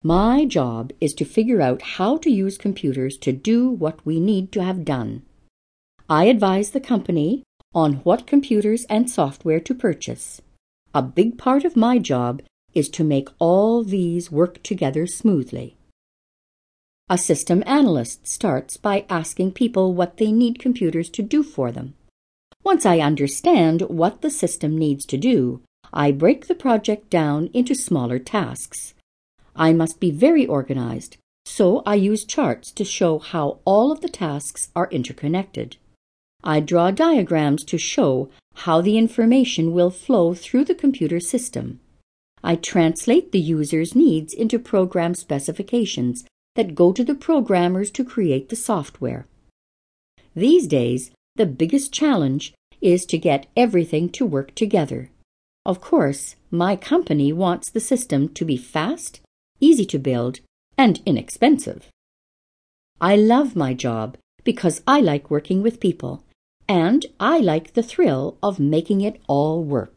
My job is to figure out how to use computers to do what we need to have done. I advise the company on what computers and software to purchase. A big part of my job is to make all these work together smoothly. A system analyst starts by asking people what they need computers to do for them. Once I understand what the system needs to do, I break the project down into smaller tasks. I must be very organized, so I use charts to show how all of the tasks are interconnected. I draw diagrams to show how the information will flow through the computer system. I translate the user's needs into program specifications that go to the programmers to create the software. These days, the biggest challenge is to get everything to work together. Of course, my company wants the system to be fast, easy to build, and inexpensive. I love my job because I like working with people, and I like the thrill of making it all work.